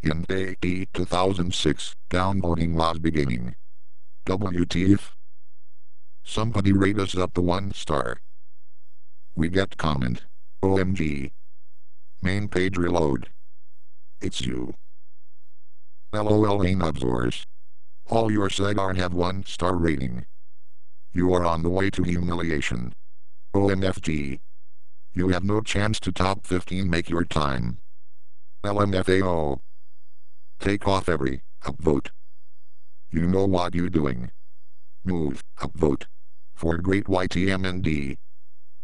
In AE 2006, downloading was beginning. WTF? Somebody rate us up to 1 star. We get comment. OMG. Main page reload. It's you. LOL ain't absorbs. All your cigar have 1 star rating. You are on the way to humiliation. OMFG. You have no chance to top 15 make your time. LMFAO. Take off every upvote. You know what you doing. Move, upvote. For great YTMND.